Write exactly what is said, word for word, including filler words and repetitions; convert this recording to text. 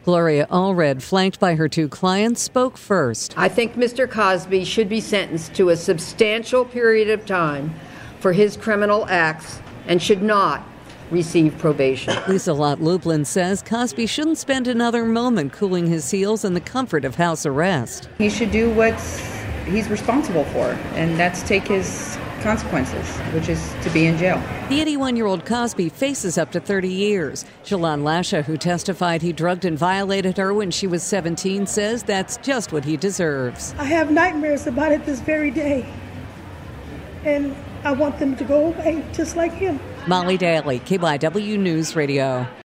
Gloria Allred, flanked by her two clients, spoke first. I think Mister Cosby should be sentenced to a substantial period of time for his criminal acts and should not receive probation. Lisa Lott Lublin says Cosby shouldn't spend another moment cooling his heels in the comfort of house arrest. He should do what he's responsible for, and that's take his consequences, which is to be in jail. The eighty-one-year-old Cosby faces up to thirty years. Shalon Lasha, who testified he drugged and violated her when she was seventeen, says that's just what he deserves. I have nightmares about it this very day, and I want them to go away just like him. Molly Daly, K Y W News Radio.